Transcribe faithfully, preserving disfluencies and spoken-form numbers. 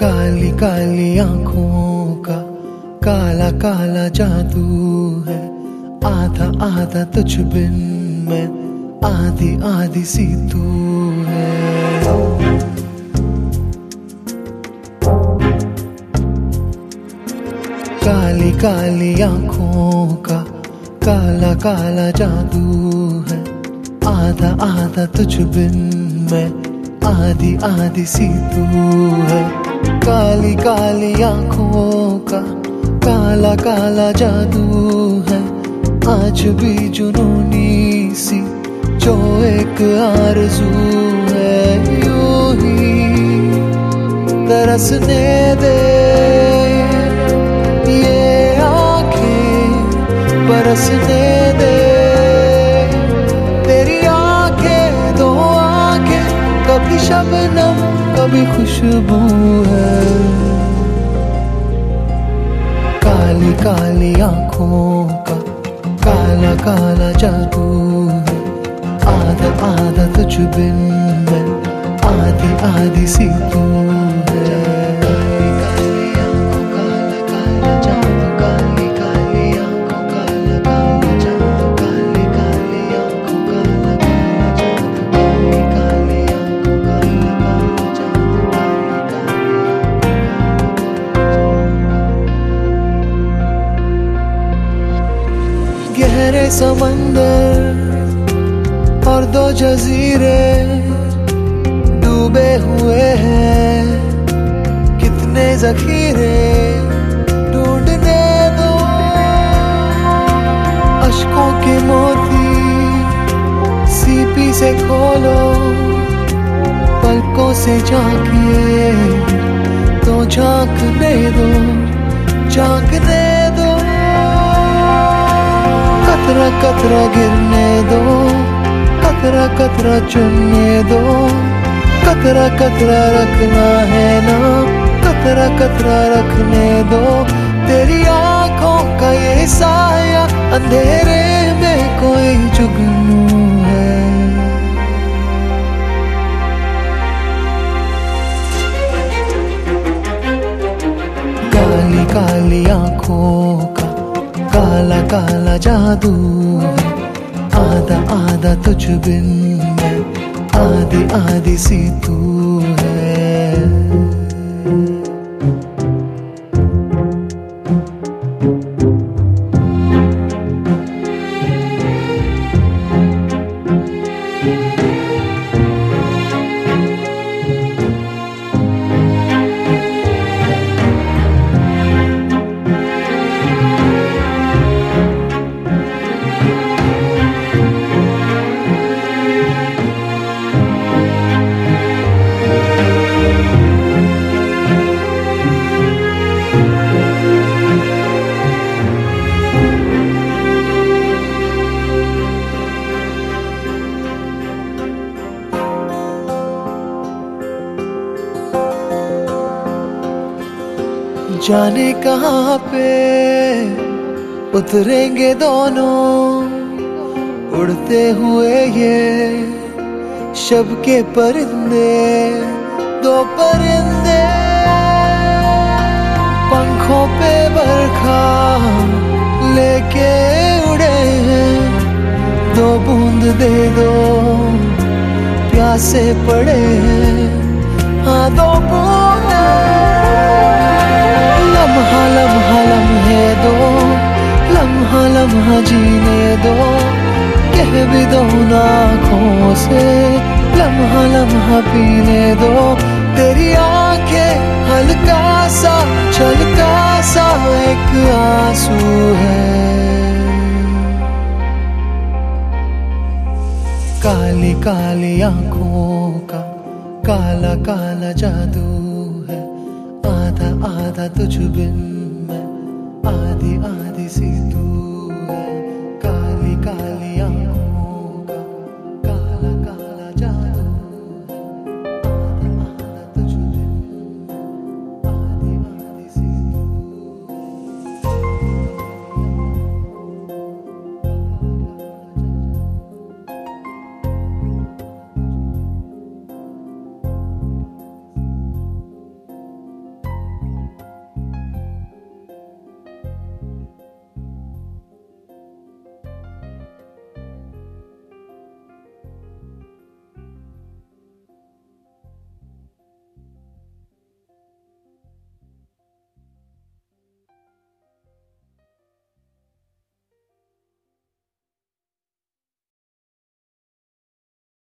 काली काली आंखों का काला काला जादू है, आधा आधा तुझ बिन मैं, आधी आधी सी तू है। काली काली आंखों का काला काला जादू है, आधा आधा तुझ बिन मैं, आधी आधी सी तू है। काली काली आंखों का काला काला जादू है, आज भी जुनूनी सी जो एक आरज़ू है। यूं ही तरसने दे ये आँखें, बरसने दे तेरी आँखें, दो आँखें, कभी शबनम कभी खुशबू है। काली काली आंखों का काला काला जादू है, आधा आधा तुझ बिन मैं, आधी आधी सी तू है। गहरे समंदर और दो जजीरे डूबे हुए हैं, कितने जखीरे ढूंढने दो। अश्कों के मोती सीपी से खोलो, पलकों से झांकिए तो झांकने दो, झांकने दो। कतरा कतरा गिरने दो, कतरा कतरा चुनने दो, कतरा कतरा रखना है ना, कतरा कतरा रखने दो। तेरी आंखों का ये साया अंधेरे में कोई जुगनू है। काली काली आंखों का काला काला जादू है, आधा आधा तुझ बिन मैं, आधी आधी सी तू है। जाने कहाँ पे उतरेंगे दोनों, उड़ते हुए ये शब के परिंदे, दो परिंदे पंखों पे बरखा लेके उड़े हैं। दो बूंद दे दो, प्यासे पड़े हैं, हाँ दो बूंद। लम्हा लम्हा लम्हे दो, लम्हा लम्हा जीने दो, कह भी दो आँखों से, लम्हा लम्हा पीने दो। तेरी आंखें हल्का सा छलका सा एक आंसू है। काली काली आंखों का काला काला जादू है, आधा आधा तुझ बिन मैं, आधी आधी सी तू।